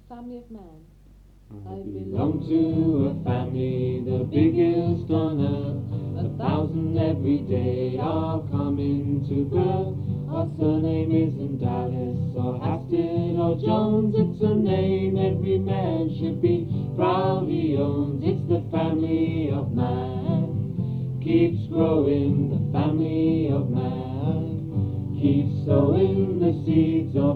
Family of man. I belong to a family, the biggest on earth. 1,000 every day are coming to birth. Our surname isn't Dallas or Haston or Jones. It's a name every man should be proud he owns. It's the family of man. Keeps growing, the family of man. Keeps sowing the seeds